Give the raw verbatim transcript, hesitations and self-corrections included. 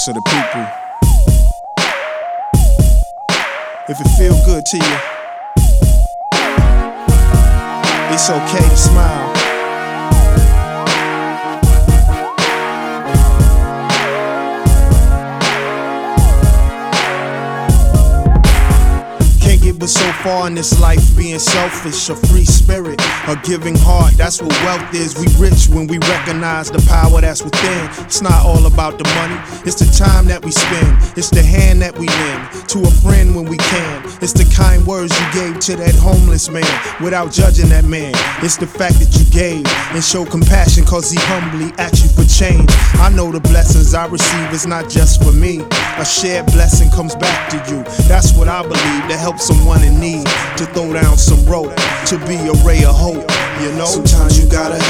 voice of the people. If it feel good to you, it's okay to smile. But so far in this life, being selfish, a free spirit, a giving heart, that's what wealth is. We rich when we recognize the power that's within. It's not all about the money, it's the time that we spend. It's the hand that we lend to a friend when we can. It's the kind words you gave to that homeless man without judging that man. It's the fact that you gave and showed compassion cause he humbly asked you for change. I know the blessings I receive is not just for me. A shared blessing comes back to you. That's what I believe, to help someone in need, to throw down some rope, to be a ray of hope. You know, sometimes you gotta